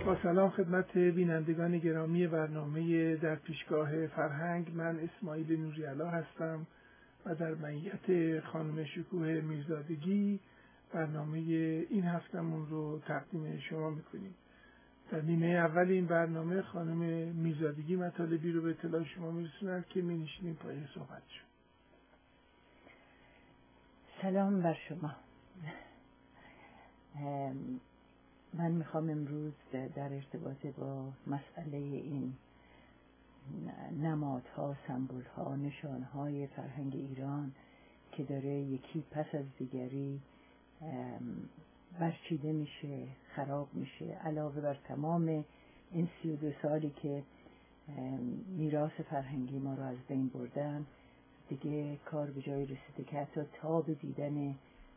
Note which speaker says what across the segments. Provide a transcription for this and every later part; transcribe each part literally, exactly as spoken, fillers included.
Speaker 1: با سلام خدمت بینندگان گرامی برنامه در پیشگاه فرهنگ. من اسماعیل نوری‌علا هستم و در معیت خانم شکوه میرزادگی برنامه این هفتمون رو تقدیم شما میکنیم. در نیمه اول این برنامه خانم میرزادگی مطالبی رو به اطلاع شما میرسونند که می‌نشینیم پای صحبتشون.
Speaker 2: سلام بر شما. من میخوام امروز در ارتباط با مسئله این نمادها، سمبولها، نشانهای فرهنگ ایران که داره یکی پس از دیگری برچیده میشه، خراب میشه، علاوه بر تمام این سی و دو سالی که میراث فرهنگی ما رو از بین بردن، دیگه کار به جای رسیده که حتی تاب دیدن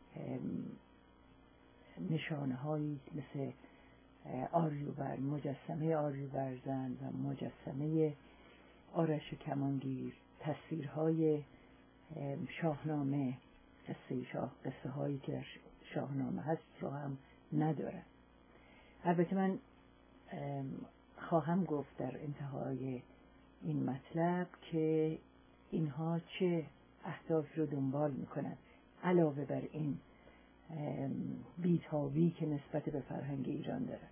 Speaker 2: نشانه هایی مثل آریوبر، مجسمه آریوبرزن و مجسمه آرش کمانگیر، تصویرهای شاهنامه، قصه شاه، قصه هایی که در شاهنامه هست رو هم ندارن. البته من خواهم گفت در انتهای این مطلب که اینها چه اهدافی رو دنبال میکنن علاوه بر این بی‌تابی که نسبت به فرهنگ ایران داره.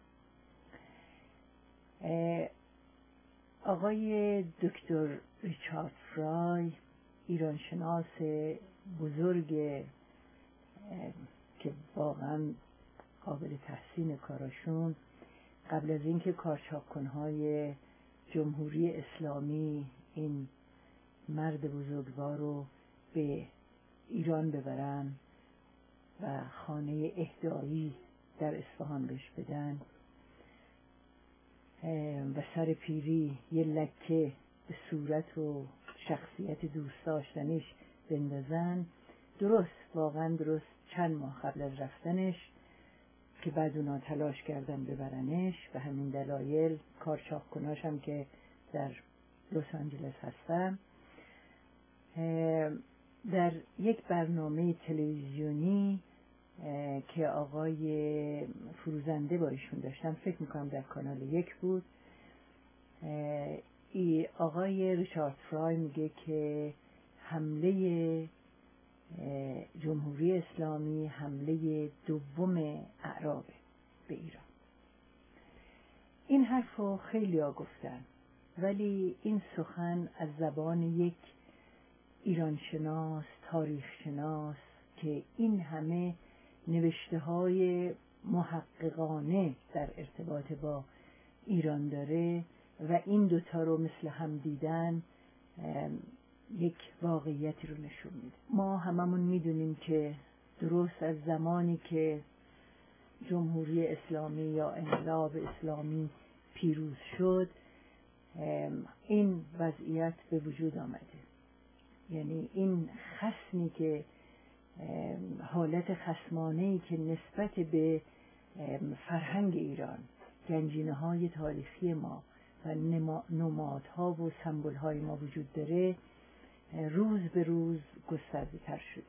Speaker 2: آقای دکتر ریچارد فرای، ایرانشناس بزرگ که واقعا قابل تحسین کاراشون، قبل از اینکه کارچاپکنهای جمهوری اسلامی این مرد بزرگوار رو به ایران ببرن و خانه اهدایی در اصفهان بهش بدن و سر پیری یه لکه به صورت و شخصیت دوست داشتنش بندازن، درست، واقعا درست چند ماه قبل از رفتنش که بعد اونا تلاش کردن ببرنش، به همین دلایل کارچاپکناش هم که در لس آنجلس هستن، در یک برنامه تلویزیونی که آقای فروزنده با ایشون داشتن، فکر میکنم در کانال یک بود، ای آقای ریچارد فرای میگه که حمله جمهوری اسلامی حمله دوم اعرابه به ایران. این حرف رو خیلی ها گفتن، ولی این سخن از زبان یک ایرانشناس، تاریخشناس که این همه نوشته های محققانه در ارتباط با ایران داره و این دوتا رو مثل هم دیدن، یک واقعیتی رو نشون میده. ما هممون میدونیم که درست از زمانی که جمهوری اسلامی یا انقلاب اسلامی پیروز شد، این وضعیت به وجود آمده. یعنی این خصمی که حالت خصمانه‌ای که نسبت به فرهنگ ایران، گنجینه های تاریخی ما و نمادها و سمبول های ما وجود داره، روز به روز گسترده تر شده.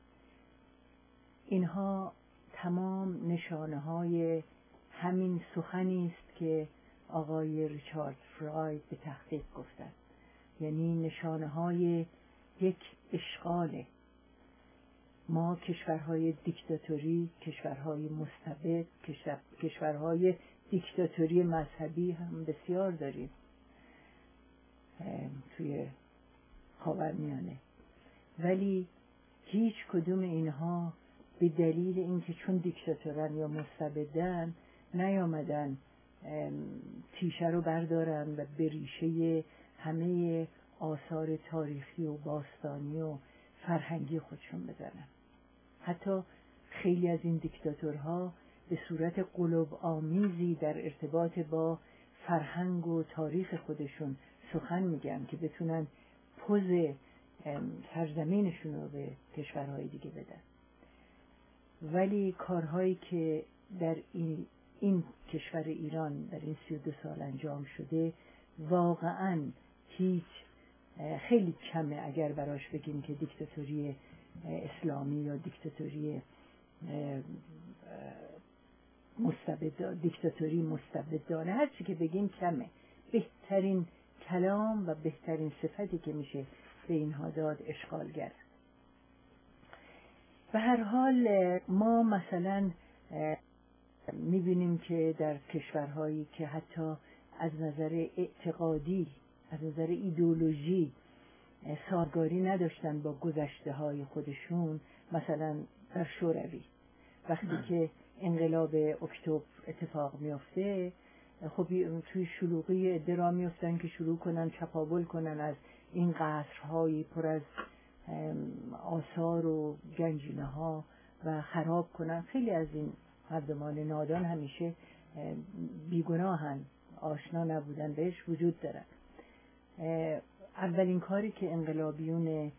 Speaker 2: اینها تمام نشانه های همین سخنی است که آقای ریچارد فرای به تحقیق گفتند. یعنی نشانه های یک اشغاله. ما کشورهای دیکتاتوری، کشورهای مستبد، کشورهای دیکتاتوری مذهبی هم بسیار داریم توی خاورمیانه، ولی هیچ کدوم اینها به دلیل اینکه چون دیکتاتورن یا مستبدن نیامدن تیشه رو بردارن و به ریشه همه آثار تاریخی و باستانی و فرهنگی خودشون بزنن. حتی خیلی از این دیکتاتورها به صورت قلوب آمیزی در ارتباط با فرهنگ و تاریخ خودشون سخن میگن که بتونن پوز سرزمینشون رو به کشورهای دیگه بدن. ولی کارهایی که در این, این کشور ایران در این سی و دو سال انجام شده واقعاً هیچ، خیلی کمه اگر براش بگیم که دیکتاتوری اسلامی یا دیکتاتوری مستبد دیکتاتوری مستبدانه، هر چی که بگیم کمه. بهترین کلام و بهترین صفتی که میشه به اینها داد اشغالگر. به هر حال ما مثلا میبینیم که در کشورهایی که حتی از نظر اعتقادی، از نظر ایدئولوژی سازگاری نداشتن با گذشته های خودشون، مثلا در شوروی وقتی که انقلاب اکتبر اتفاق میفته، خب توی شلوغی عده را میفتن که شروع کنن چپاول کنن از این قصرهای پر از آثار و گنجینه ها و خراب کنن. خیلی از این مردمان نادان همیشه بیگناهن، آشنا نبودن بهش، وجود دارن. اولین کاری که انقلابیون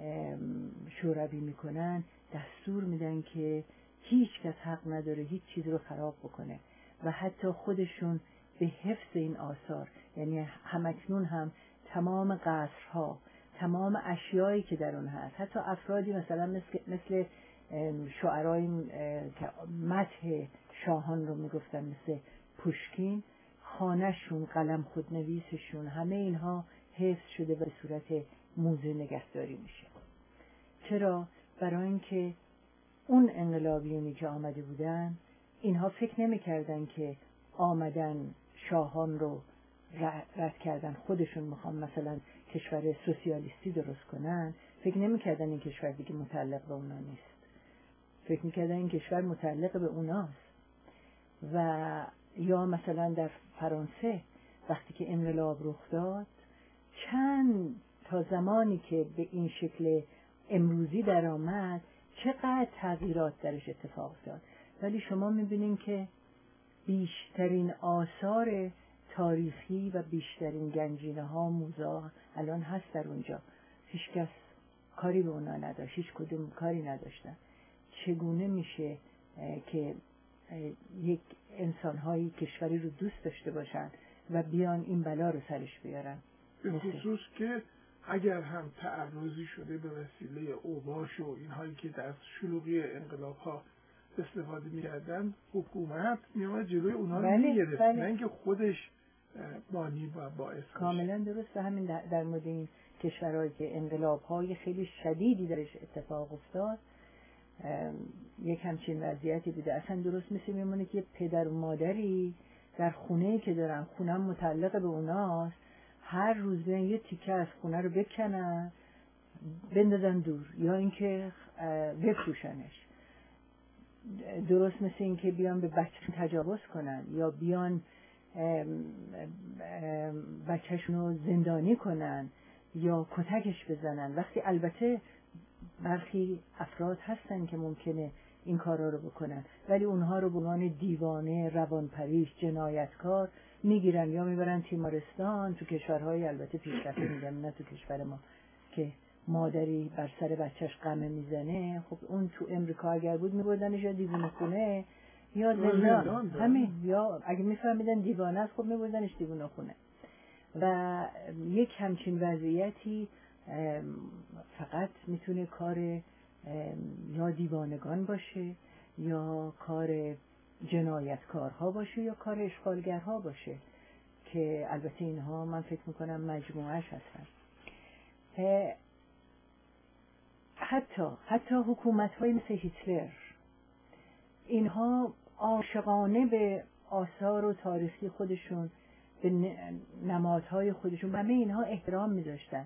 Speaker 2: شوروی میکنن، دستور میدن که هیچ کس حق نداره هیچ چیز رو خراب بکنه و حتی خودشون به حفظ این آثار، یعنی همکنون هم تمام قصرها، تمام اشیایی که در اون هست، حتی افرادی مثلا مثل, مثل شعرهای که مدح شاهان رو میگفتن مثل پوشکین، خانه‌شون، قلم خودنویسشون، همه اینها حفظ شده و به صورت موزه نگهداری میشه. چرا؟ برای اینکه اون انقلابیونی که آمده بودن، اینها فکر نمی‌کردن که آمدن شاهان رو رد کردن، خودشون میخوان مثلا کشور سوسیالیستی درست کنن، فکر نمی‌کردن این کشور دیگه متعلق به اونا نیست، فکر می‌کردن این کشور متعلق به اوناست. و یا مثلا در فرانسه وقتی که انقلاب رخ داد، چند تا زمانی که به این شکل امروزی در آمد چقدر تغییرات درش اتفاق افتاد، ولی شما میبینین که بیشترین آثار تاریخی و بیشترین گنجینه ها، موزه ها الان هست در اونجا. هیچ کس کاری به اونا نداشت، هیچ کدوم کاری نداشتن. چگونه میشه که یک انسان‌هایی کشوری رو دوست داشته باشن و بیان این بلا رو سرش بیارن؟
Speaker 1: به خصوص که اگر هم تعرضی شده به وسیله اوباش و اینهایی که در شلوغی انقلاب‌ها استفاده می‌کردن، حکومت میامد جلوی اونها رو می‌گرفت، نه اینکه خودش بانی و باعث.
Speaker 2: کاملا درست. همین در, در مورد این کشورهایی که انقلاب‌های خیلی شدیدی درش اتفاق افتاد، یک همچین وضعیتی بوده. اصلا درست مثل میمونه که پدر و مادری در خونه‌ای که دارن، خونه هم متعلق به اوناست، هر روز بیان یه تیکه از خونه رو بکنن بندازن دور یا اینکه بفروشنش. درست مثل این که بیان به بچه تجاوز کنن یا بیان بچهشون رو زندانی کنن یا کتکش بزنن. وقتی البته برخی افراد هستن که ممکنه این کارا رو بکنن، ولی اونها رو به عنوان دیوانه، روانپریش، جنایتکار میگیرن یا میبرن تیمارستان. تو کشورهای البته پیشرفته میگم، نه تو کشور ما، که مادری بر سر بچهش قمه میزنه، خب اون تو امریکا اگر بود میبردنش یا دیوانه خونه یا زندان، همین. یا اگه میفهمیدن دیوانه است، خب میبردنش دیوانه خونه. و یک همچین وضعیتی فقط میتونه کار یا دیوانگان باشه یا کار جنایتکارها باشه یا کار اشغالگرها باشه، که البته اینها من فکر میکنم مجموعش هستن. حتی حتی حکومت‌های مثل هیتلر، اینها عاشقانه به آثار و تاریخی خودشون، به نمادهای خودشون، همه اینها احترام میذاشتن.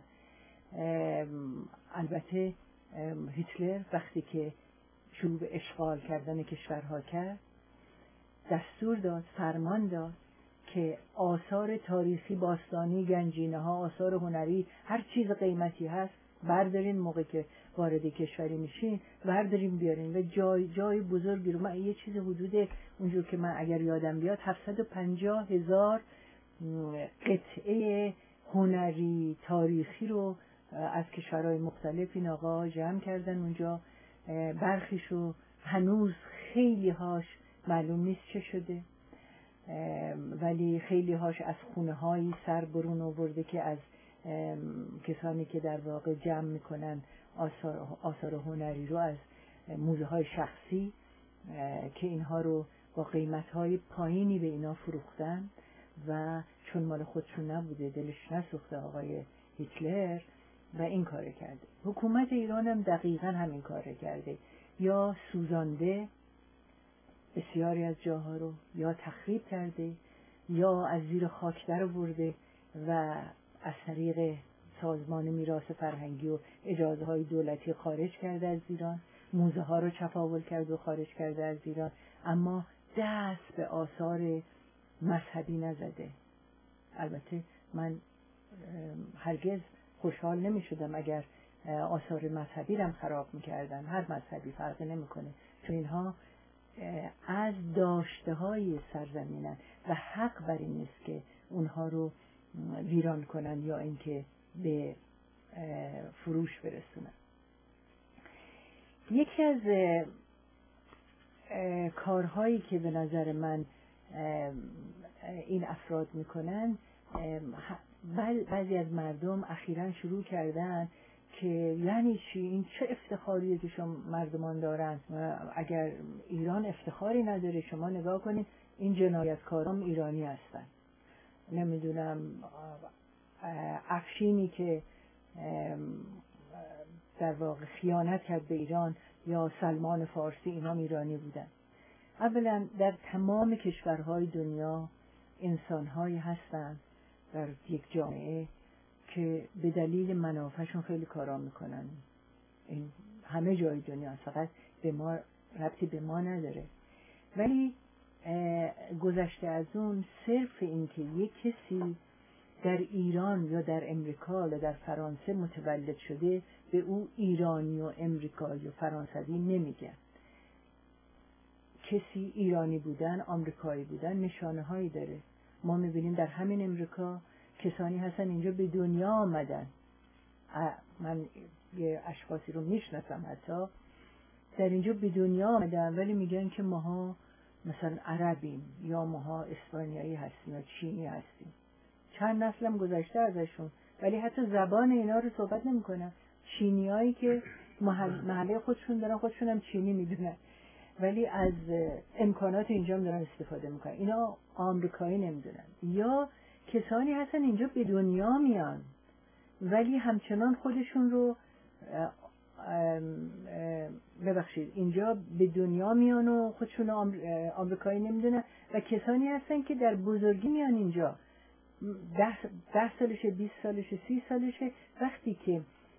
Speaker 2: البته هیتلر وقتی که شروع به اشغال کردن کشورها کرد، دستور داد، فرمان داد که آثار تاریخی، باستانی، گنجینه ها، آثار هنری، هر چیز قیمتی هست بردارین، موقع که وارد کشوری میشین بردارین بیارین. و جای جای بزرگی رو، من یه چیز حدود اونجور که من اگر یادم بیاد هفتصد و پنجاه هزار قطعه هنری تاریخی رو از کشورهای مختلف این آقا جمع کردن اونجا. برخیشو هنوز خیلی هاش معلوم نیست چه شده، ولی خیلی هاش از خونه هایی سر برون آورده که از کسانی که در واقع جمع میکنن آثار, آثار هنری رو از موزه های شخصی که اینها رو با قیمت‌های پایینی به اینا فروختن و چون مال خودشون نبوده دلش نسوخته آقای هیتلر و این کار کرده. حکومت ایران هم دقیقاً همین کار کرده، یا سوزانده بسیاری از جاها رو، یا تخریب کرده، یا از زیر خاک در آورده و از طریق سازمان میراث فرهنگی و اجازه های دولتی خارج کرده از ایران، موزه ها رو چپاول کرده و خارج کرده از ایران، اما دست به آثار مذهبی نزده. البته من هرگز خوشحال نمی شدم اگر آثار مذهبی رم خراب می کردن. هر مذهبی فرقی نمی کنه، چون اینها از داشته های سرزمینن و حق بر این نیست که اونها رو ویران کنن یا اینکه به فروش برسونن. یکی از کارهایی که به نظر من این افراد میکنن، بعضی از مردم اخیراً شروع کردن که یعنی چی، این چه افتخاریه که شما مردمان دارن، اگر ایران افتخاری نداره شما نگاه کنید این جنایتکاران ایرانی هستن. نمیدونم افشینی که در واقع خیانت کرد به ایران یا سلمان فارسی، اینا ایرانی بودن. اولا در تمام کشورهای دنیا انسانهایی هستن در یک جامعه که به دلیل منافعشون خیلی کارا میکنن. این همه جای دنیا، فقط به ما ربطی به ما نداره. ولی گذشته از اون، صرف این که یک کسی در ایران یا در امریکا یا در فرانسه متولد شده به او ایرانی و امریکایی و فرانسوی نمیگن. کسی ایرانی بودن، آمریکایی بودن نشانه هایی داره. ما میبینیم در همین امریکا کسانی هستن اینجا به دنیا آمدن. من یه اشخاصی رو میشناسم حتی در اینجا به دنیا آمدن، ولی میگن که ماها مثلا عربیم یا ماها اسپانیایی هستیم یا چینی هستیم. چند نسلم گذشته ازشون، ولی حتی زبان اینا رو صحبت نمیکنن. چینیایی که محل محله خودشون دارن، خودشون هم چینی میدونن، ولی از امکانات اینجا هم دارن استفاده میکنن. اینا آمریکایی نمیدونن. یا کسانی هستن اینجا به دنیا میان ولی همچنان خودشون رو ببخشید اینجا به دنیا میان و خودشون آمریکایی نمیدونن، و کسانی هستن که در بزرگی میان اینجا، ده, ده سالشه، بیست سالشه، سی سالشه، وقتی که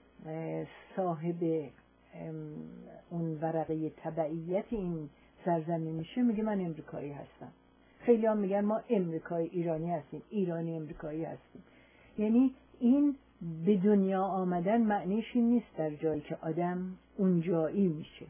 Speaker 2: صاحب اون ورقه تبعیت این سرزمین میشه میگه من امریکایی هستم. خیلی هم میگن ما امریکایی ایرانی هستیم، ایرانی امریکایی هستیم. یعنی این به دنیا آمدن معنیش این نیست در جایی که آدم اونجایی میشه.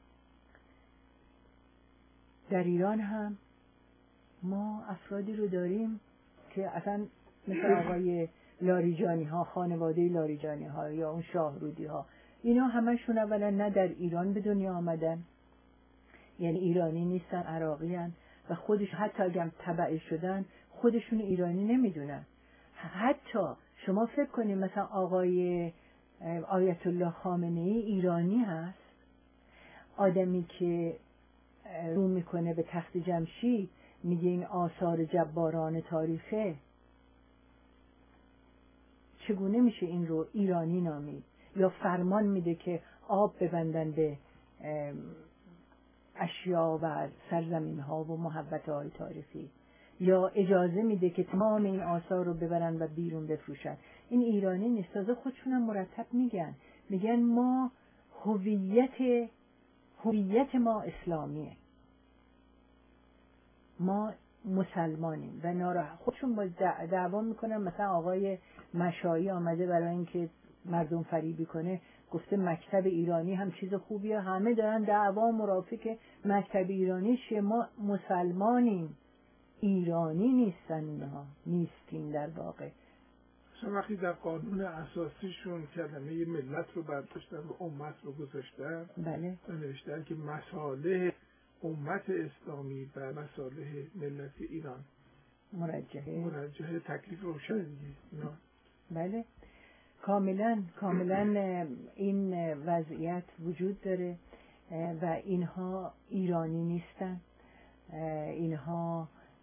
Speaker 2: در ایران هم ما افرادی رو داریم که اصلا مثل آقای لاریجانی ها، خانواده لاریجانی ها یا اون شاهرودی ها، اینا همشون اولا نه در ایران به دنیا آمدن، یعنی ایرانی نیستن، عراقی هن، و خودش حتی اگر تبع شدن خودشون ایرانی نمیدونن. حتی شما فکر کنید مثلا آقای آیت الله خامنه ای ایرانی هست، آدمی که رو میکنه به تخت جمشید میگه این آثار جباران تاریخه، چگونه میشه این رو ایرانی نامید؟ یا فرمان میده که آب ببندن به اشیا و سرزمین ها و محبت های تاریخی، یا اجازه میده که تمام این آثار رو ببرن و بیرون بفروشن. این ایرانی نیست. تازه خودشون هم مرتب میگن میگن ما هویت هویت ما اسلامیه، ما مسلمانیم، و ناراحت خودشون با دعوا میکنن. مثلا آقای مشایی آمده برای اینکه مردم فریبی کنه گفته مکتب ایرانی هم چیز خوبیه، همه دارن دعوا مرافق مکتب ایرانی چیه، ما مسلمانیم، ایرانی نیستن، اینها نیستیم در واقع.
Speaker 1: مثلا وقتی در قانون اساسیشون کلمه ملت رو برداشتن و امت رو گذاشتن،
Speaker 2: بله،
Speaker 1: و نوشتن که مصالح امت اسلامی و مصالح ملت ایران
Speaker 2: مرجحه
Speaker 1: مرجحه تکلیف روشن دیگه.
Speaker 2: بله، کاملا کاملا این وضعیت وجود داره و اینها ایرانی نیستن اینها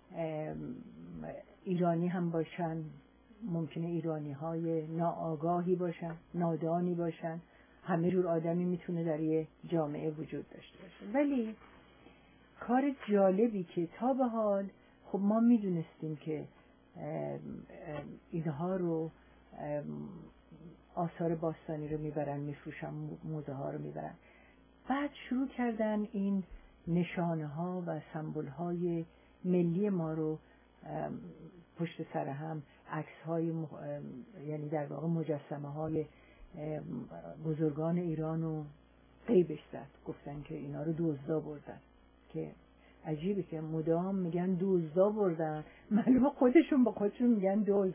Speaker 2: ایرانی هم باشن، ممکنه ایرانی های ناآگاهی باشن، نادانی باشن، همه جور آدمی میتونه در یه جامعه وجود داشته باشه. ولی کار جالبی که تا به حال خب ما میدونستیم که اینها رو آثار باستانی رو میبرن میفروشن، موزه ها رو میبرن، بعد شروع کردن این نشانه ها و سمبل های ملی ما رو پشت سر هم عکس های مخ... یعنی در واقع مجسمه های بزرگان ایران رو غیبش زد، گفتن که اینا رو دزدا بردن. که عجیبه که مدام میگن دزدا بردن، معلومه خودشون با خودشون میگن دزد.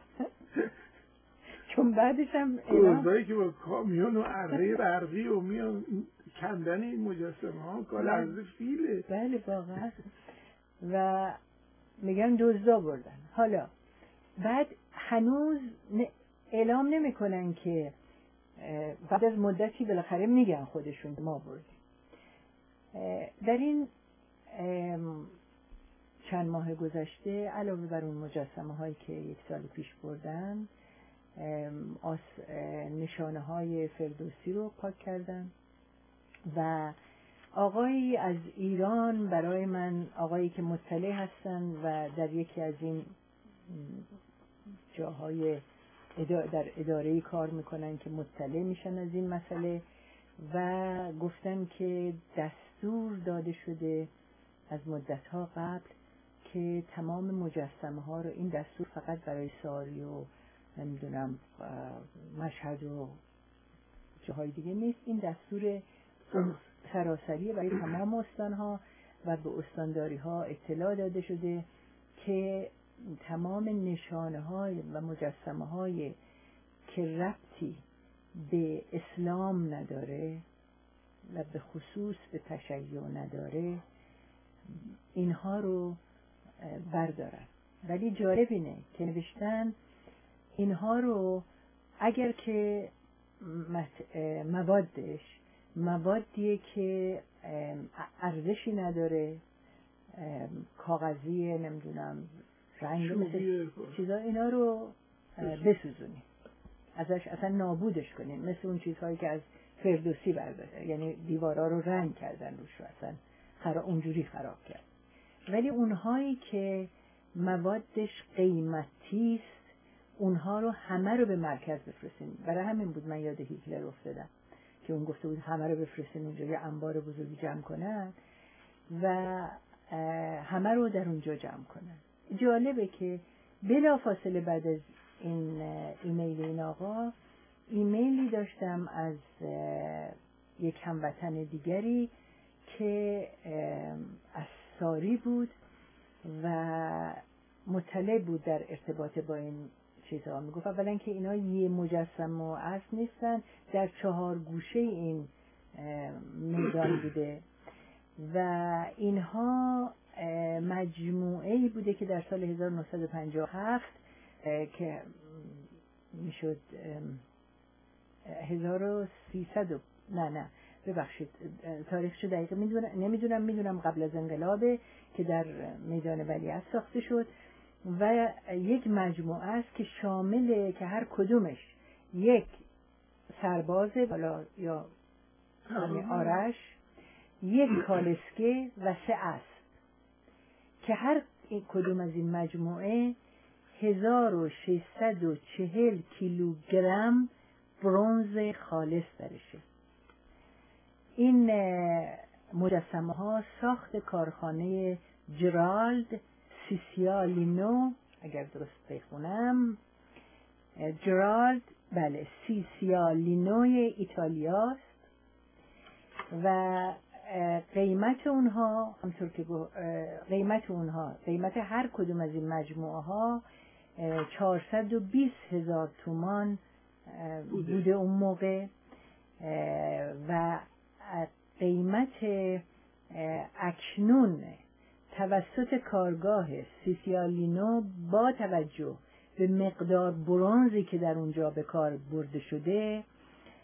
Speaker 2: چون بعدش هم
Speaker 1: دزدایی که با کامیون و اره برقی و میان کندن این مجسمه ها کار عرض فیله.
Speaker 2: بله واقعا. و میگن دزدا بردن. حالا بعد هنوز اعلام نمیکنن که بعد از مدتی بالاخره میگن خودشون ما بردیم. در این چند ماه گذشته علاوه بر اون مجسمه هایی که یک سال پیش بردن، نشانه های فردوسی رو پاک کردن و آقایی از ایران برای من، آقایی که مطلع هستن و در یکی از این جاهای در اداره‌ای کار میکنن که مطلع میشن از این مسئله، و گفتن که دستور داده شده از مدتها قبل که تمام مجسمه ها رو، این دستور فقط برای ساری و نمیدونم مشهد و جاهای دیگه نیست، این دستور سراسری برای تمام استان ها و به استانداری ها اطلاع داده شده که تمام نشانه های و مجسمه های که ربطی به اسلام نداره و به خصوص به تشیع نداره اینها رو بردارن. ولی جالب اینه که نوشتن اینها رو اگر که موادش موادیه که ارزشی نداره، کاغذی نمیدونم رنگ مثل چیزا، اینا رو بسوزونی، ازش اصلا نابودش کنین، مثل اون چیزهایی که از فردوسی برداشتن، یعنی دیوارا رو رنگ کردن روش رو اصلا خرا اونجوری خراب کرد. ولی اونهایی که موادش قیمتی است اونها رو همه رو به مرکز بفرستین. برای همین بود من یاد هیتلر افتادم که اون گفته بود همه رو بفرستین اونجا یه انبار بزرگی جمع کنن و همه رو در اونجا جمع کنن. جالبه که بلا فاصله بعد از این ایمیل این آقا ایمیلی داشتم از یک هموطن دیگری که از ساری بود و مطلع بود در ارتباط با این چیزها. میگفت اولا که اینا یه مجسم و اصل نیستن، در چهار گوشه این میدان بوده و اینها مجموعه‌ای بوده که در سال هزار و نهصد و پنجاه و هفت که میشد هزار و سیصد نه نه ببخشید تاریخشو دقیقه میدونم نمیدونم میدونم قبل از انقلابه که در میدان ولیعصر ساخته شد و یک مجموعه است که شامل که هر کدومش یک سربازه بالا یا آرش، یک کالسکه و سه اسب که هر کدوم از این مجموعه هزار و ششصد و چهل کیلوگرم برنز خالص درشه. این مجسمه ها ساخت کارخانه جرالد سیسیالینو، اگر درست بخونم جرالد بله سیسیالینوی ایتالیاست و قیمت اونها همطور که قیمت اونها قیمت هر کدوم از این مجموعه ها چهارصد و بیست هزار تومان بوده. بوده اون موقع و قیمت اکنون توسط کارگاه سیسیالینو با توجه به مقدار برنزی که در اونجا به کار برده شده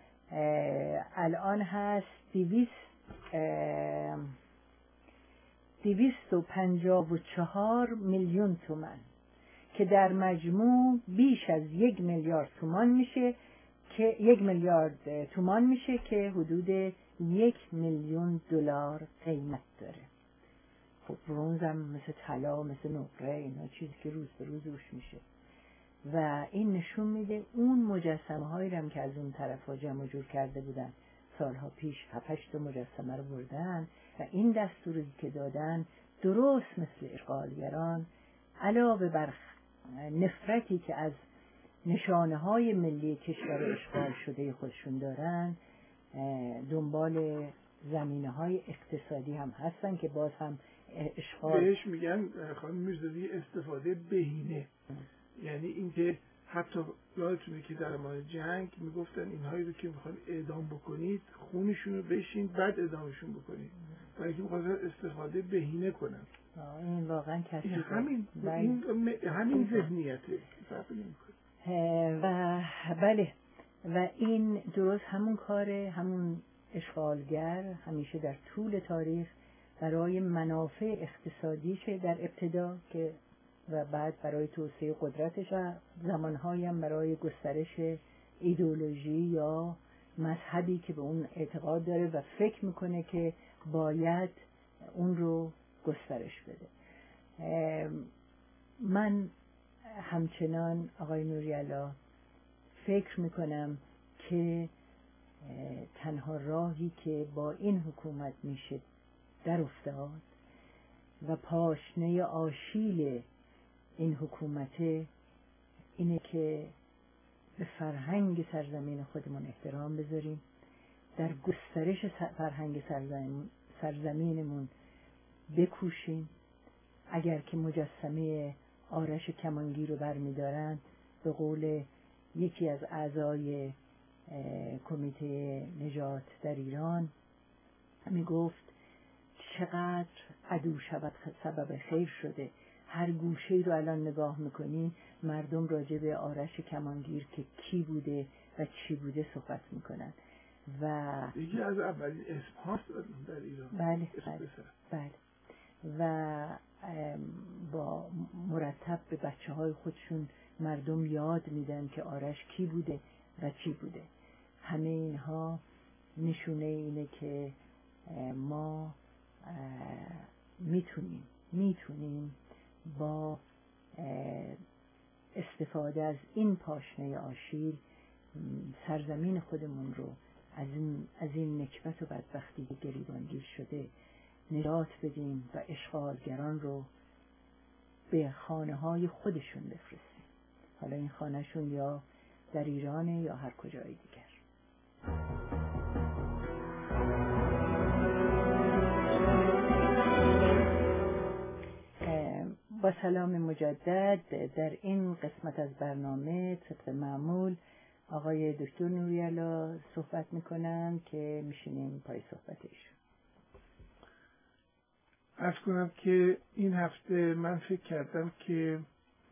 Speaker 2: الان هست دویست دویست و پنجاه و چهار میلیون تومان که در مجموع بیش از یک میلیارد تومان میشه که یک میلیارد تومان میشه که حدود یک میلیون دلار قیمت داره. خب برنز هم مثل طلا، مثل نقره، اینا چیزی که روز به روز روش میشه و این نشون میده اون مجسمه هایی هم که از اون طرف ها جمع جور کرده بودن سالها پیش هفتش تا مجسمه رو بردن و این دستوری که دادن درست مثل اشغالگران علاوه بر نفرتی که از نشانه های ملی کشور اشغال شده خودشون دارن دنبال زمینه های اقتصادی هم هستن که باز هم اشغال
Speaker 1: بهش میگن خانم میرزایی استفاده بهینه. یعنی اینکه حتی یادتونه که در مورد جنگ میگفتن اینهایی رو که میخوان اعدام بکنید خونشون رو بشین بعد اعدامشون بکنید، برای اینکه میخوان استفاده بهینه کنن.
Speaker 2: این واقعا کسی
Speaker 1: همین این همین ذهنیته
Speaker 2: و بله و این درست همون کاره همون اشغالگر همیشه در طول تاریخ برای منافع اقتصادیشه در ابتدا که و بعد برای توسعه قدرتش و زمانهایی هم برای گسترش ایدئولوژی یا مذهبی که به اون اعتقاد داره و فکر میکنه که باید اون رو گسترش بده. من همچنان آقای نوری‌علا فکر میکنم که تنها راهی که با این حکومت میشه در افتاد و پاشنه آشیل این حکومت اینه که به فرهنگ سرزمین خودمون احترام بذاریم، در گسترش فرهنگ سرزمین سرزمینمون بکوشیم. اگر که مجسمه آرش کمانگیر رو برمیدارن، به قول یکی از اعضای کمیته نجات در ایران می گفت چقدر عدو شود سبب خیر شده. هر گوشه رو الان نگاه میکنین مردم راجع به آرش کمانگیر که کی بوده و چی بوده صحبت میکنن و
Speaker 1: یکی از اولین اسم هاست در ایران.
Speaker 2: بله بله, بله. و با مرتب به بچه های خودشون مردم یاد میدن که آرش کی بوده و چی بوده. همه اینها نشونه اینه که ما میتونیم میتونیم با استفاده از این پاشنه آشیل سرزمین خودمون رو از این, از این نکبت و بدبختی که گریبانگیر شده نجات بدیم و اشغالگران رو به خانه های خودشون بفرستیم، حالا این خانهشون یا در ایرانه یا هر کجای دیگر. با سلام مجدد در این قسمت از برنامه طبق معمول آقای دکتر نوری‌علا صحبت میکنن که میشینیم پای صحبتشون.
Speaker 1: عرض کنم که این هفته من فکر کردم که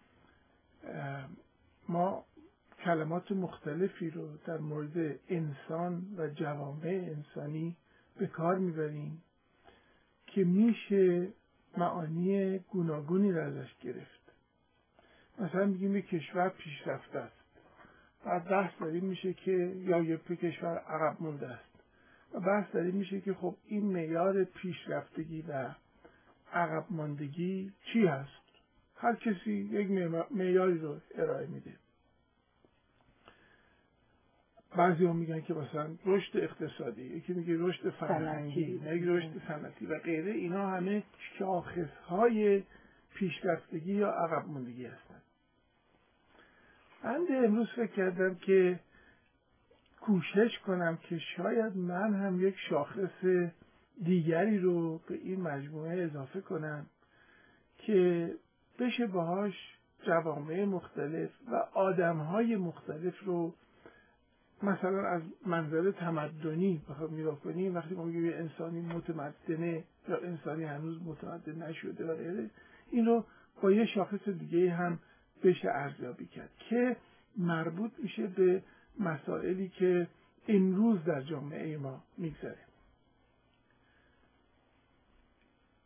Speaker 1: ما کلمات مختلفی رو در مورد انسان و جوامع انسانی به کار میبریم که میشه معانی گوناگونی رو ازش گرفت. مثلا میگیم یک کشور پیشرفته است، بعد بحث داریم میشه که یا یک کشور عقب مونده است و بحث داریم میشه که خب این معیار پیشرفتگی و عقب ماندگی چی هست؟ هر کسی یک معیاری رو ارائه میده. بعضی ها میگن که مثلا رشد اقتصادی، یکی میگه رشد فرهنگی، یکی رشد صنعتی و غیره. اینا همه شاخصهای پیشرفتگی یا عقب ماندگی هستند. من امروز فکر کردم که کوشش کنم که شاید من هم یک شاخص دیگری رو به این مجموعه اضافه کنم که بشه باهاش جوامع مختلف و آدمهای مختلف رو مثلا از منظر تمدنی بخوام نگاه کنیم. وقتی ما میگیم انسانی متمدنه یا انسانی هنوز متمدن نشده و غیره، این رو با یه شاخص دیگه هم بشه ارزیابی کرد که مربوط میشه به مسائلی که امروز در جامعه ما میگذره.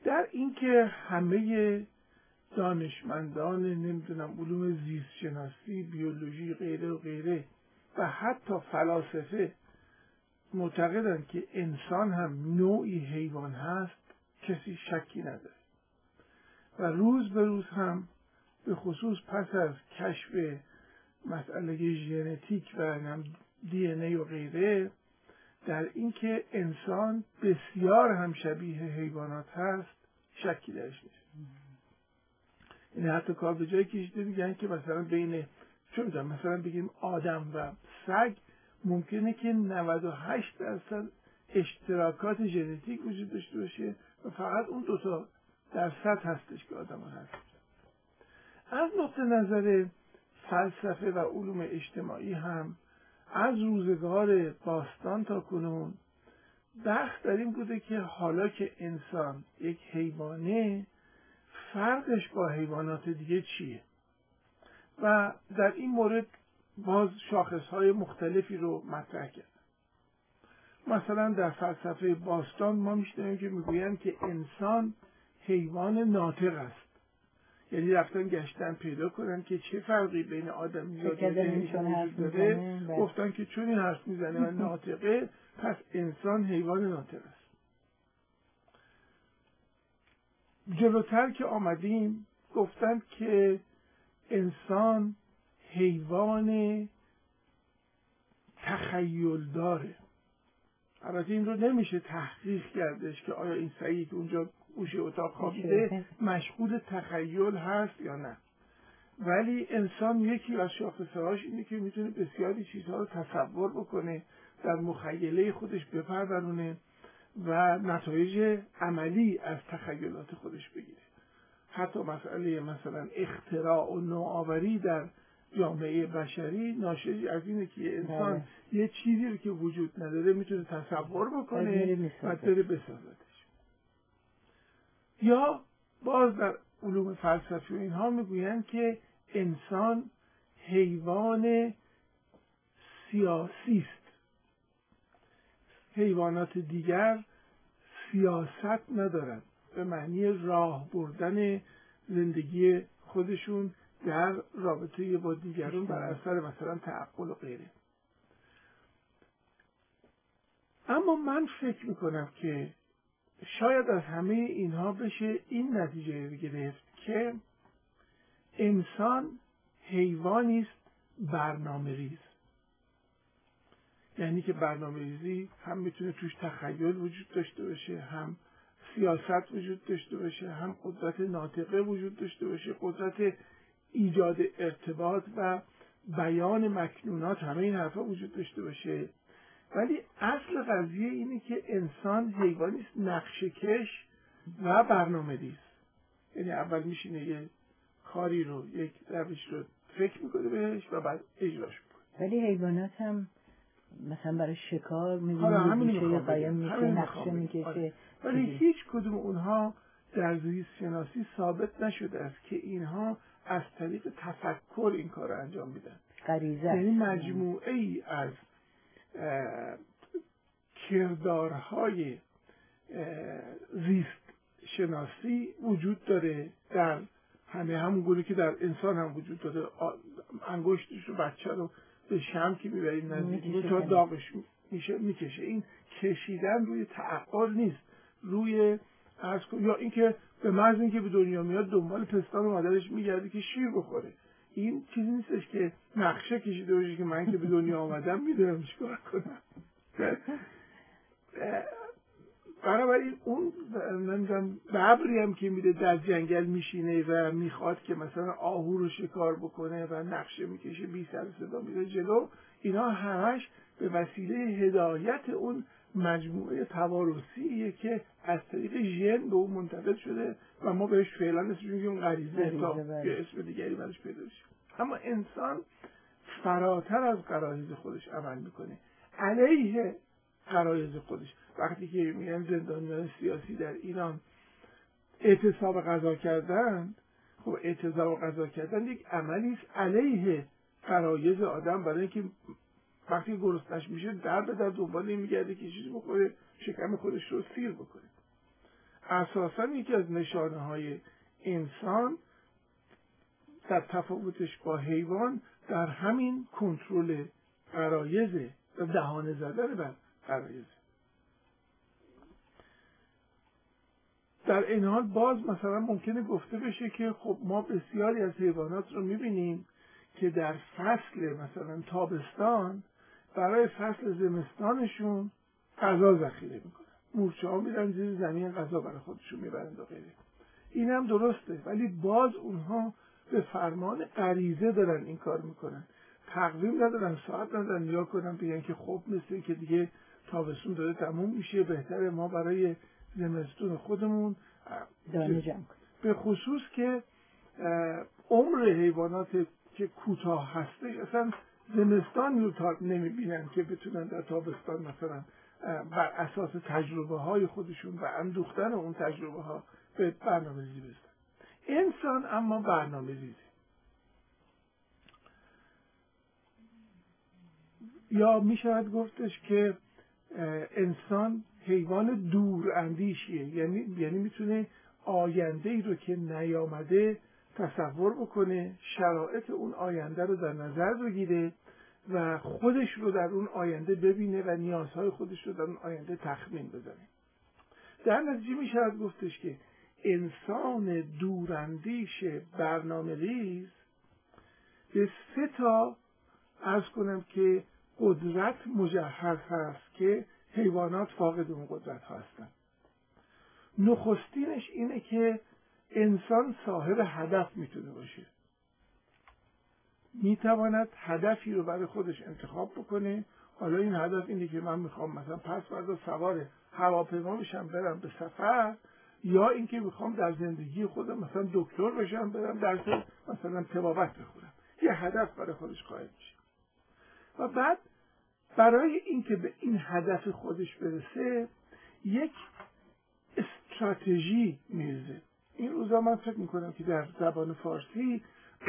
Speaker 1: در اینکه همه دانشمندان نمیدونم علوم زیست شناسی، بیولوژی، غیره و غیره و حتی فلاسفه معتقدند که انسان هم نوعی حیوان هست، کسی شکی نداره و روز به روز هم به خصوص پس از کشف مسئله ژنتیک و دی ان ای و غیره در اینکه انسان بسیار هم شبیه حیوانات هست شکی درش نیست. این حتی کار به جای کشیده میگن که مثلا بین چون میدونم مثلا بگیم آدم و سگ ممکنه که نود و هشت درصد اشتراکات ژنتیک وجود داشته باشه و فقط اون دوتا درصد هستش که آدم هست. از نقطه نظر فلسفه و علوم اجتماعی هم از روزگار باستان تا کنون بحث در این بوده که حالا که انسان یک حیوانه فرقش با حیوانات دیگه چیه و در این مورد باز شاخصهای مختلفی رو مطرح کرد. مثلا در فلسفه باستان ما میشنویم که میگویند که انسان حیوان ناطق است، یعنی رفتن گشتن پیدا کنن که چه فرقی بین آدمیزاد و حیوان وجود داره، گفتن که چون این حرف میزنه و ناطقه پس انسان حیوان ناطق است. جلوتر که آمدیم گفتن که انسان حیوان تخیل داره. البته این رو نمیشه تحقیق کردش که آیا این سعی که اونجا گوشه اتاق خوابیده مشغول تخیل هست یا نه، ولی انسان یکی از شاخصه‌هاش اینه که میتونه بسیاری چیزها رو تصور بکنه، در مخیله خودش بپرورونه و نتایج عملی از تخیلات خودش بگیره. حتی مسئله مثلا اختراع و نوآوری در جامعه بشری ناشی از اینه که انسان بله. یه چیزی رو که وجود نداره میتونه تصور بکنه و بره بسازدش. یا باز در علوم فلسفی و اینها میگویند که انسان حیوان سیاسی است. حیوانات دیگر سیاست ندارند به معنی راه بردن زندگی خودشون در رابطه با دیگران بر اثر مثلا تعقل و غیره. اما من فکر میکنم که شاید از همه اینها بشه این نتیجه گرفت که انسان حیوانی است برنامه ریز. یعنی که برنامه ریزی هم میتونه توش تخیل وجود داشته باشه، هم سیاست وجود داشته باشه، هم قدرت ناطقه وجود داشته باشه، قدرت ایجاد ارتباط و بیان مکنونات، همه این حرفا وجود داشته باشه. ولی اصل قضیه اینه که انسان حیوانی است نقشه کش و برنامه ریز. یعنی اول میشینه یه کاری رو، یک روش رو فکر میکنه بهش و بعد اجراش میکنه.
Speaker 2: ولی حیوانات هم مثلا برای شکار می‌بینیم که قایم میشه، نقشه میکشه،
Speaker 1: ولی هیچ کدوم اونها در زیست شناسی ثابت نشده است که اینها از طریق تفکر این کار رو انجام میدن.
Speaker 2: غریزه.
Speaker 1: یعنی مجموعه ای از کردارهای زیست شناسی وجود داره در همه، همون گونه که در انسان هم وجود داره. انگشتش رو بچه رو به شم که میبریم نزدیک تا داغش میشه میکشه. این کشیدن روی تعقل نیست، روی از یا اینکه به محض اینکه به دنیا میاد دنبال پستان و مادرش میگرده که شیر بخوره. این چیزی نیستش که نقشه کشیده باشه که من که به دنیا آمدم میدونم چیکار کنم. بنابراین اون نمیدونم ببری هم که میره در جنگل میشینه و میخواد که مثلا آهو رو شکار بکنه و نقشه میکشه بی سر صدا میره جلو، اینا همش به وسیله هدایت اون مجموعه توارثیه که از طریق ژن به اون منتقل شده و ما بهش فعلا اسمش میگیم غریزه تا یه اسم دیگری براش پیدا شه. اما انسان فراتر از غرایز خودش عمل میکنه، علیه غرایز خودش. وقتی که میگن زندانیان سیاسی در ایران اعتصاب غذا کردن، خب اعتصاب غذا کردن یک عملی است علیه غرایز آدم، برای اینکه وقتی گرسنش میشه در به در دنبال این میگرده که چیزی بخوره شکم خودش رو سیر بکنه. اساساً یکی از نشانه های انسان در تفاوتش با حیوان در همین کنترل غرایزه و دهانه زدن بر غرایزه. در این حال باز مثلا ممکنه گفته بشه که خب ما بسیاری از حیوانات رو میبینیم که در فصل مثلا تابستان برای فصل زمستانشون غذا ذخیره میکنن. مورچه ها میرن زیر زمین غذا برای خودشون میبرند و غیره. این هم درسته، ولی باز اونها به فرمان غریزه دارن این کار میکنن. تقویم ندارن، ساعت ندارن نیا کنن بگن که خب مثل که دیگه تابستون داره تموم میشه، بهتره ما برای زمستون خودمون
Speaker 2: دانه جمع کنیم.
Speaker 1: به خصوص که عمر حیوانات که کوتاه هستش اصلا زمستان رو تا نمیبینن که بتونن در تابستان مثلا بر اساس تجربه های خودشون و اندوختن اون تجربه ها به برنامه ریزی بزنن. انسان اما برنامه ریزی، یا می شود گفتش که انسان حیوان دور اندیشیه، یعنی یعنی میتونه آینده ای رو که نیامده تصور بکنه، شرایط اون آینده رو در نظر بگیره و خودش رو در اون آینده ببینه و نیازهای خودش رو در اون آینده تخمین بزنه. در نتیجه می شود گفتش که انسان دوراندیش برنامه ریز به سه تا عرض کنم که قدرت مجهز هست که حیوانات فاقد اون قدرت هستند. نخستینش اینه که انسان صاحب هدف میتونه باشه، میتواند هدفی رو برای خودش انتخاب بکنه. حالا این هدف اینه که من میخوام مثلا پس فردا سوار هواپیما بشم برم به سفر، یا اینکه میخوام در زندگی خودم مثلا دکتر بشم برم درس مثلا طبابت بخونم. یه هدف برای خودش قائل میشه و بعد برای اینکه به این هدف خودش برسه یک استراتژی میریزه. این روزا من فکر میکنم که در زبان فارسی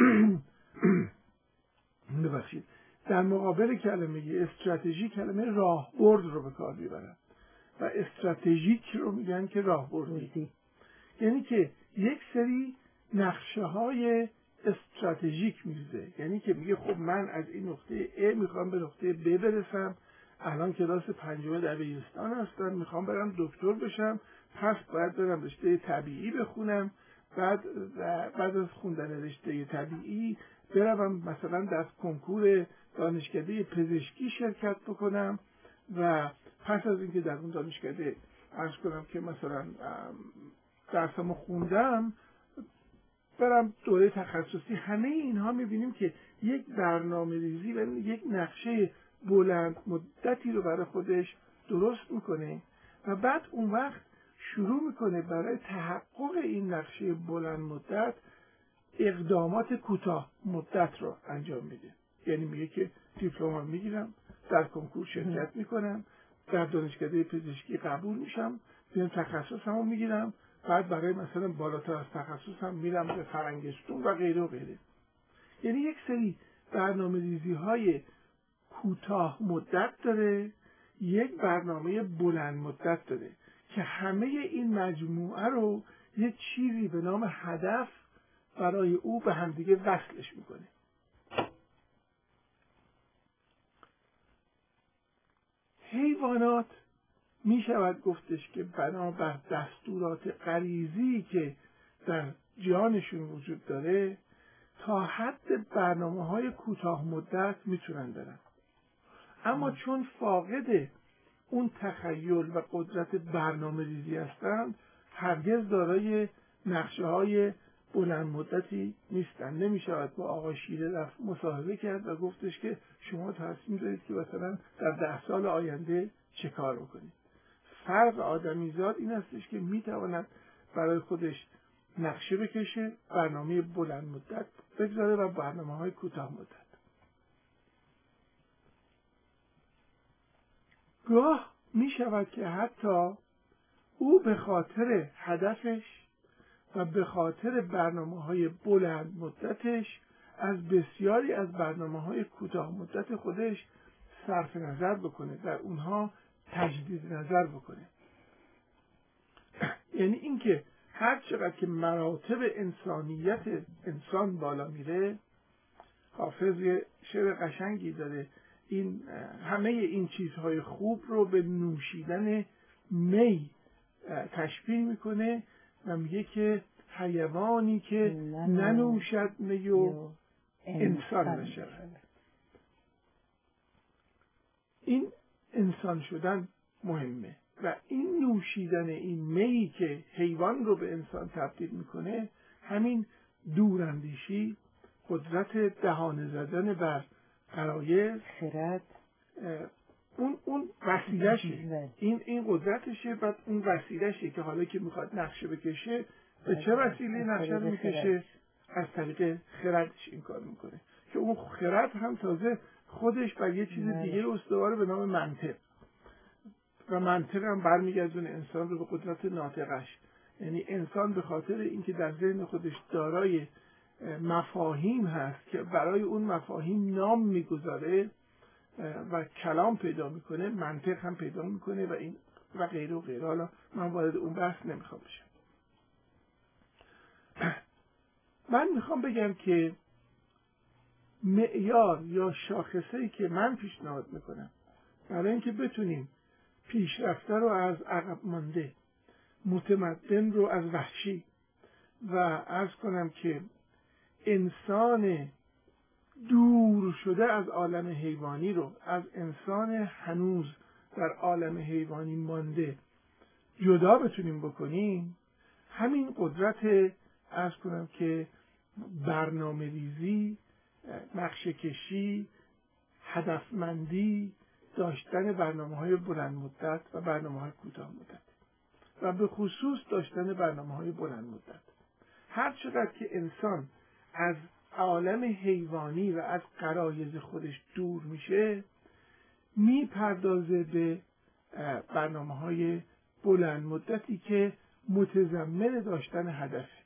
Speaker 1: ببخشید در مقابل کلمه استراتژی کلمه راهبرد رو به کار میبرن و استراتژیک رو میگن که راهبردی. یعنی که یک سری نقشه های استراتژیک میریزه، یعنی که میگه خب من از این نقطه A میخوام به نقطه B برسم، الان کلاس پنجم دبیرستان هستم، میخوام برم دکتر بشم، پس باید برم رشته طبیعی بخونم، بعد بعد از خوندن رشته طبیعی برم مثلا در کنکور دانشکده پزشکی شرکت بکنم و پس از اینکه در اون دانشکده عرض کنم که مثلا درسمو خوندم برم دوره تخصصی. همه اینها میبینیم که یک برنامه ریزی و یک نقشه بلند مدتی رو برای خودش درست میکنه و بعد اون وقت شروع میکنه برای تحقق این نقشه بلند مدت اقدامات کوتاه مدت رو انجام میده. یعنی میگه که دیپلم میگیرم، در کنکور شرکت میکنم، در دانشکده پزشکی قبول میشم، میرم تخصصمو میگیرم، بعد برای مثلا بالاتر از تخصصم میرم به فرنگستون و غیره و غیره. یعنی یک سری برنامه ریزی های کوتاه مدت داره، یک برنامه بلند مدت داره که همه این مجموعه رو یک چیزی به نام هدف برای او به همدیگه وصلش میکنه. حیوانات می شود گفتش که بنابر دستورات غریزی که در جانشون وجود داره تا حد برنامه های کوتاه مدت میتونن برن، اما چون فاقد اون تخیل و قدرت برنامه ریزی هستند هرگز دارای نقشه های بلند مدتی نیستن. نمی شود با آقا شیره رفت مصاحبه کرد و گفتش که شما تصمیم دارید که مثلا در ده سال آینده چه کار بکنید. فرق آدمیزاد این هستش که میتواند برای خودش نقشه بکشه، برنامه بلند مدت بگذاره و برنامه های کوتاه مدت. گاه می شود که حتی او به خاطر هدفش و به خاطر برنامه های بلند مدتش از بسیاری از برنامه های کوتاه مدت خودش صرف نظر بکنه، در اونها تجدید نظر بکنه. یعنی اینکه هر چقدر که مراتب انسانیت انسان بالا میره، حافظ یه شعر قشنگی داره، این همه این چیزهای خوب رو به نوشیدن می تشبیه میکنه و میگه که حیوانی که ننوشد می و انسان نشود. این انسان شدن مهمه و این نوشیدن این می که حیوان رو به انسان تبدیل میکنه، همین دوراندیشی، قدرت دهانه زدن بر غرایز،
Speaker 2: خرد،
Speaker 1: اون اون وسیله‌شه، این این قدرتشه، بعد اون وسیله‌شه که حالا که میخواد نقشه بکشه، به چه وسیله نقشه رو میکشه؟ از طریق خردش این کار میکنه که اون خرد هم تازه خودش بر یه چیز دیگه استواره به نام منطق، و منطق هم برمیگردونه انسان رو به قدرت ناطقش. یعنی انسان به خاطر اینکه در ذهن خودش دارای مفاهیم هست که برای اون مفاهیم نام میگذاره و کلام پیدا میکنه، منطق هم پیدا میکنه و این و غیره و غیره. حالا من وارد اون بحث نمیخوام بشم. من میخوام بگم که معیار یا شاخصه‌ای که من پیشنهاد میکنم برای اینکه بتونیم پیشرفته رو از عقب مانده، متمدن رو از وحشی، و عرض کنم که انسان دور شده از عالم حیوانی رو از انسان هنوز در عالم حیوانی مانده جدا بتونیم بکنیم، همین قدرت عرض کنم که برنامه ریزی، نقشه کشی، هدفمندی، داشتن برنامه های بلند مدت و برنامه های کوتاه مدت و به خصوص داشتن برنامه های بلند مدت. هر چقدر که انسان از عالم حیوانی و از غرایز خودش دور میشه، میپردازه به برنامه های بلند مدتی که متضمن داشتن هدفه.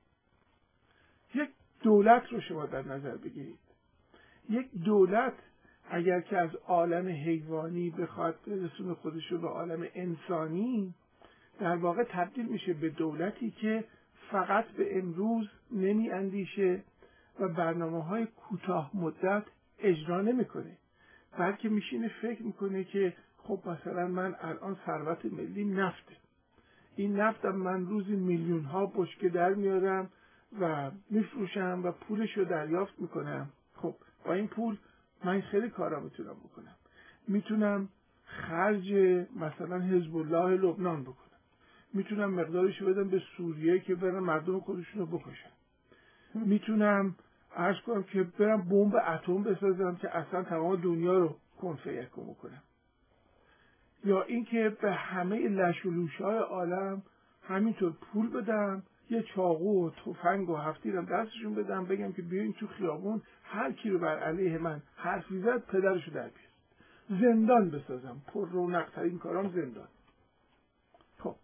Speaker 1: یک دولت رو شما در نظر بگیرید. یک دولت اگر که از عالم حیوانی بخواد برسونه خودش رو به عالم انسانی، در واقع تبدیل میشه به دولتی که فقط به امروز نمی اندیشه و برنامه های کوتاه مدت اجرا نمیکنه، بلکه میشینه فکر میکنه که خب مثلا من الان ثروت ملی نفته، این نفتم من روزی میلیون ها بشکه در میارم و میفروشم و پولش رو دریافت میکنم. خب با این پول من خیلی کارا میتونم بکنم، میتونم خرج مثلا حزب الله لبنان بکنم، میتونم مقدارش رو بدم به سوریه که برن مردم خودشون رو بکشن، میتونم عرض کنم که برم بمب اتم بسازم که اصلا تمام دنیا رو کنفیکم بکنم، یا اینکه به همه لش و لوش‌های عالم همینطور پول بدم، یه چاقو و تفنگ و هفتیرم دستشون بدم، بگم که بیاین تو خیابون هر کی رو بر علیه من حرفی زد پدرشو در بیار، زندان بسازم، پر رونق ترین کارام زندان. خب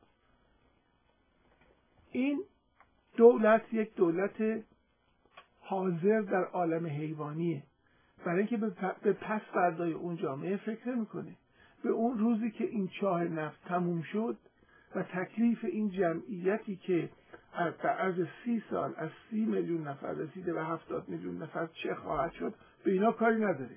Speaker 1: این دولت یک دولت حاضر در عالم حیوانیه، برای اینکه به پس فردای اون جامعه فکر میکنه، به اون روزی که این چاه نفت تموم شد و تکلیف این جمعیتی که از عرض سی سال از سی میلیون نفر رسیده و هفتاد میلیون نفر چه خواهد شد، به اینا کاری نداره.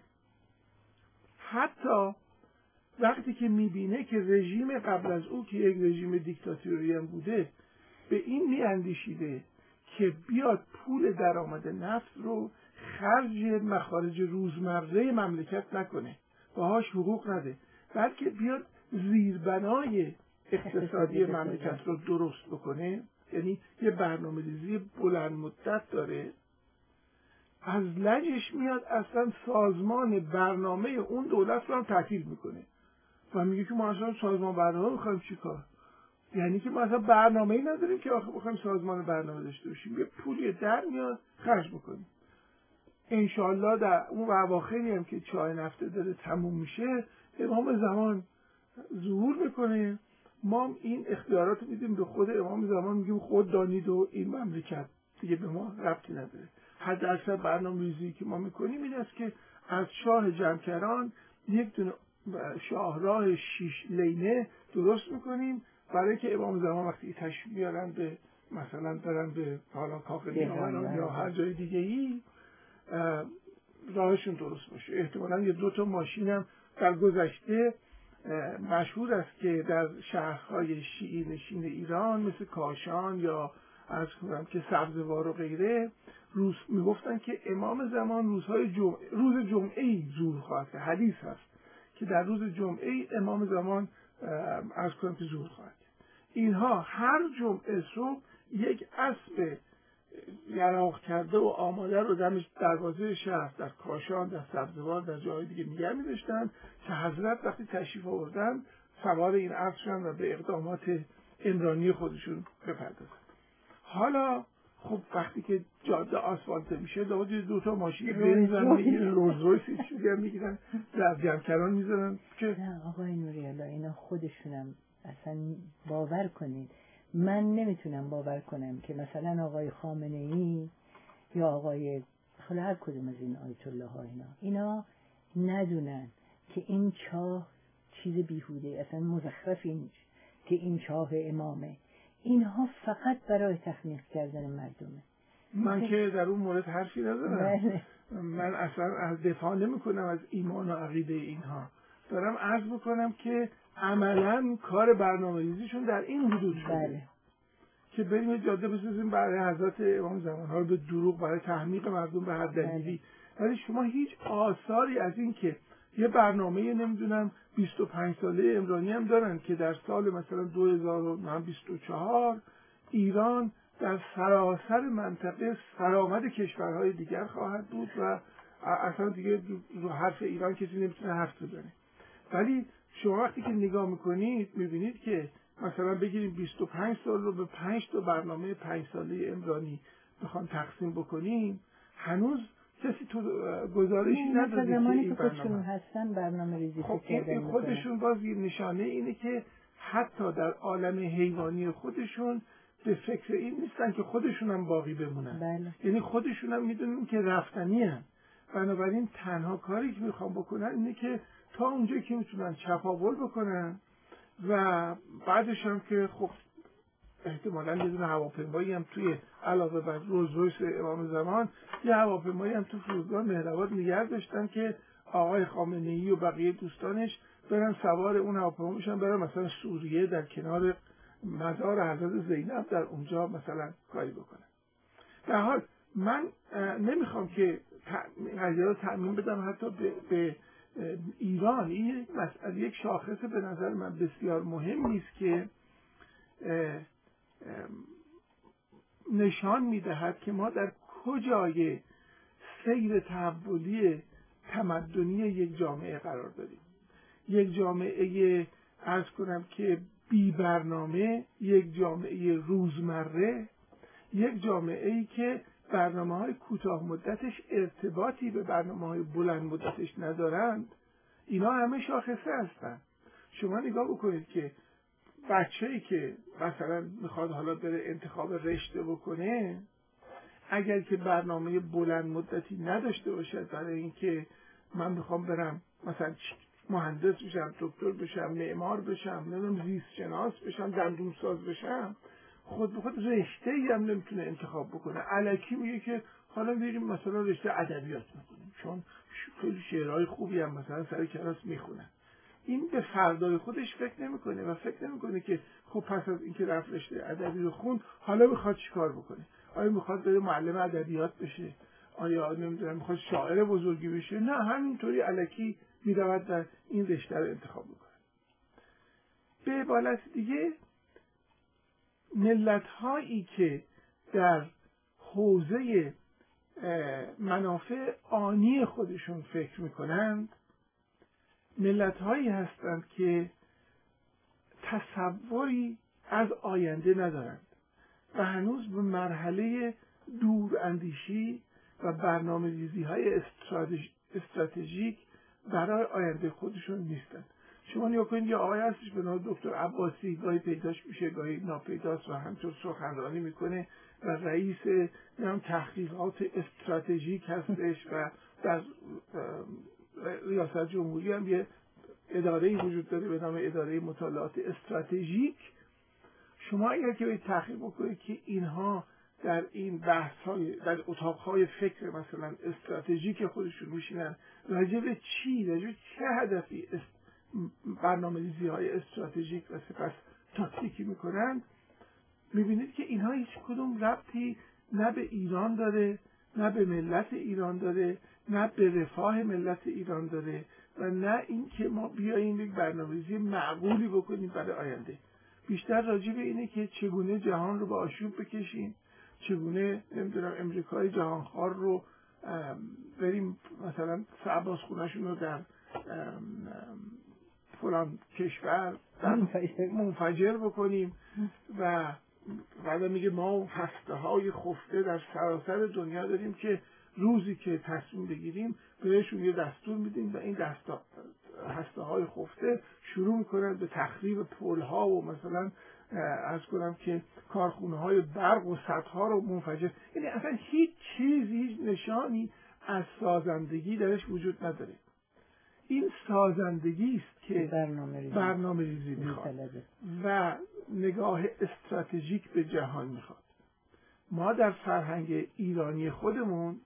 Speaker 1: حتی وقتی که میبینه که رژیم قبل از او که یک رژیم دیکتاتوری هم بوده به این میاندیشیده که بیاد پول درآمد نفت رو خرج مخارج روزمره مملکت نکنه، باهاش حقوق نده، بلکه بیاد زیربنای اقتصادی مملکت رو درست بکنه، یعنی یه برنامه‌ریزی بلند مدت داره، از لجش میاد اصلا سازمان برنامه اون دولت رو هم تعطیل میکنه و میگه که ما اصلا سازمان برنامه میخوایم چیکار؟ یعنی که ما اصلا برنامه‌ای نداریم که آخه بخوایم سازمان برنامه داشته باشیم، یه پولی در میاد خرج بکنیم. انشالله در اون اواخری هم که چاه نفت داره تموم میشه، امام زمان ظهور میکنه، ما این اختیارات میدیم به خود امام زمان، میگیم خود دانید و این مملکت دیگه به ما ربطی نداره. حد اکثر برنامه‌ریزی که ما میکنیم این است که از شاه جمکران یک دونه شاهراه شیش لینه درست میکنیم برای که امام زمان وقتی تشریف بیارن به مثلا برن به حالا کاخ نیاوران یا هر جای دیگه ای راهشون درست باشه. احتمالاً یه دو تا ماشین هم در گذشته مشهور است که در شهرهای شیعی نشین ایران مثل کاشان یا عرض کنم که سبزوار و غیره روز میگفتن که امام زمان روزهای جمعه روز جمعه ای ظهور خواهد کرد. حدیث هست که در روز جمعه ای امام زمان عرض کنم که ظهور خواهد کرد. اینها هر جمعه صبح یک اسب یراق کرده و آماده رو در دروازه شهر در کاشان، در سبزوار، در جای دیگه نگه می‌داشتن که حضرت وقتی تشریف آوردن سوار این اسب شدن و به اقدامات عمرانی خودشون بپردازن. حالا خب وقتی که جاده آسفالت میشه دو دو تا ماشین بنزن میگیرن، روز رویس چیزی میگیرن، در جمکران میذارن که
Speaker 2: نه آقای نوری‌الله اینا خودشونم اصلا باور کنید. من نمیتونم باور کنم که مثلا آقای خامنه‌ای یا آقای خلا هر کدوم از این آیت الله ها اینا اینا ندونن که این چاه چیز بیهوده، اصلا مزخرفی نیست که این چاه امامه. اینها فقط برای تخمیق کردن مردمه.
Speaker 1: من که در اون مورد حرفی ندارم. من اصلا از دفاع نمی کنم از ایمان و عقیده اینها. دارم عرض بکنم که عملا کار برنامه‌ریزیشون در این حدود شده.
Speaker 2: بله.
Speaker 1: که بریم جاده بسازیم برای حضرت امام زمان ها به دروغ، برای تحمیق مردم به هر دلیلی. ولی شما هیچ آثاری از این که یه برنامه نمیدونم بیست و پنج ساله عمرانی هم دارن که در سال مثلا دو هزار و بیست و چهار ایران در سراسر منطقه سرآمد کشورهای دیگر خواهد بود و اصلا دیگه رو حرف ایران کسی نمیتونه حرف بزنه. ولی شما وقتی که نگاه میکنید میبینید که مثلا بگیریم بیست و پنج سال رو به پنج تا برنامه پنج ساله عمرانی بخوام تقسیم بکنیم هنوز کسی تو گزارشی نداده که
Speaker 2: زمانی
Speaker 1: این
Speaker 2: که خودشون هستن برنامه ریزی
Speaker 1: خب این خودشون باز یه نشانه اینه که حتی در عالم حیوانی خودشون به فکر این نیستن که خودشون هم باقی بمونن.
Speaker 2: بله.
Speaker 1: یعنی خودشون هم میدونن که رفتنی هن. بنابراین تنها کاری که میخوام بکنن اینه که تا اونجایی که میتونن چپاول بکنن و بعدش هم که خب احتمالاً یه دونه هواپیمایی هم توی علاوه بر روز رویس امام زمان یه هواپیمایی هم تو فرودگاه مهرآباد نگه داشتن که آقای خامنه‌ای و بقیه دوستانش برن سوار اون هواپیما بشن برن مثلا سوریه در کنار مزار حضرت زینب در اونجا مثلا کاری بکنن. در حال من نمیخوام که قضیه رو تعمیم بدم حتی به, به ایران. این مسئله یک شاخص به نظر من بسیار مهمی است که نشان میدهد که ما در کجای سیر تحولی تمدنی یک جامعه قرار داریم. یک جامعه عرض کنم که بی برنامه، یک جامعه روزمره، یک جامعه ای که برنامه های کوتاه مدتش ارتباطی به برنامه های بلند مدتش ندارند. اینا همه شاخصه هستند. شما نگاه بکنید که بچه‌ای که مثلا میخواد حالا بره انتخاب رشته بکنه، اگر که برنامه بلند مدتی نداشته باشد برای اینکه من میخوام برم مثلا مهندس بشم، دکتر بشم، معمار بشم، نمیدونم زیست شناس بشم، دندون ساز بشم، خود به خود رشته‌ای هم نمیتونه انتخاب بکنه. الکی میگه که حالا بریم مثلا رشته ادبیات میکنیم چون خیلی شعرهای خوبی هم مثلا سر کلاس میخونن. این به فردای خودش فکر نمیکنه و فکر نمیکنه که خب پس از اینکه رفت رشته ادبی رو خوند حالا میخواد چیکار بکنه. آیا میخواد بره معلم ادبیات بشه؟ آیا نمیدونم میخواد شاعر بزرگی بشه؟ نه، همینطوری الکی میرود و این رشته رو انتخاب میکنه. به عبارت دیگه ملت هایی که در حوزه منافع آنی خودشون فکر میکنند ملت هایی هستند که تصوری از آینده ندارند و هنوز به مرحله دور اندیشی و برنامه ریزی های استراتژیک برای آینده خودشون نیستند. شما نگاه کنید یه آقای هستش به نام دکتر عباسی، گاهی پیداش میشه گاهی ناپیداست و همینطور سخنرانی میکنه و رئیس نام تحقیقات استراتژیک هستش و در ریاست جمهوری هم یه اداره‌ای وجود داره به نام اداره مطالعات استراتژیک شما اگر که به تحقیق بکنید که اینها در این بحث های در اتاق های فکر مثلا استراتژیک خودشون میشینن راجع به چی راجع به چه هدفی برنامه‌ریزی های استراتژیک و سپس تاکتیکی میکنند، میبینید که اینها هیچ کدوم ربطی نه به ایران داره، نه به ملت ایران داره، نه به رفاه ملت ایران داره و نه اینکه ما بیاییم یک برنامه‌ریزی معقولی بکنیم برای آینده. بیشتر راجع به اینه که چگونه جهان رو به آشوب بکشیم، چگونه نمیدونم امریکای جهانخوار رو بریم مثلا سرباز خونه‌شون رو در فلان کشور منفجر بکنیم و بعد میگه ما هسته های خفته در سراسر دنیا داریم که روزی که تصمیم بگیریم بهشون یه دستور میدیم و این دستا هسته های خفته شروع میکنن به تخریب پل ها و مثلا از کنم که کارخونه های برق و سدها رو منفجر. یعنی اصلا هیچ چیزی هیچ نشانی از سازندگی درش وجود نداره. این سازندگی است که برنامه ریزی میخواد و نگاه استراتژیک به جهان میخواد. ما در فرهنگ ایرانی خودمون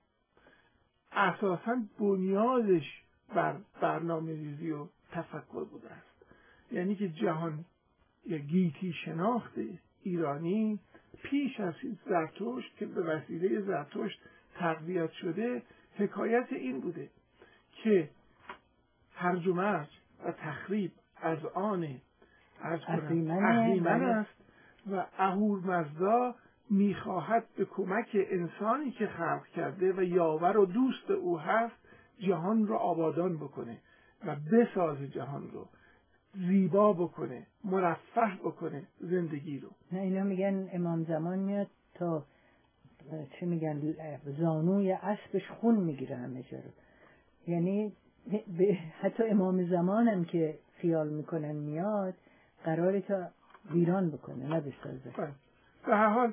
Speaker 1: اساساً بنیادش بر برنامه ریزی و تفکر بوده است. یعنی که جهان یا گیتی شناخت ایرانی پیش از زرتشت که به وسیله زرتشت تقویت شده حکایت این بوده که هرج و مرج و تخریب از آن از اهریمن است و اهورمزدا میخواهد به کمک انسانی که خلق کرده و یاور و دوست او هست جهان رو آبادان بکنه و بسازه، جهان رو زیبا بکنه، مرفه بکنه زندگی رو.
Speaker 2: نه اینا میگن امام زمان میاد تا چه میگن زانوی اسبش خون میگیره همه جا رو. یعنی حتی امام زمان هم که خیال میکنن میاد قراره تا ویران بکنه نه بسازه.
Speaker 1: به هر حال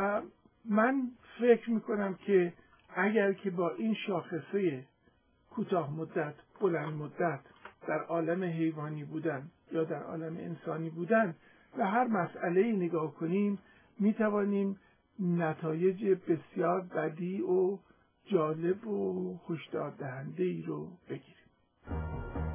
Speaker 1: من فکر میکنم که اگر که با این شاخصه کوتاه مدت بلند مدت در عالم حیوانی بودن یا در عالم انسانی بودن و هر مسئله نگاه کنیم میتوانیم نتایج بسیار بدیع و جالب و هشدار دهنده ای رو بگیریم.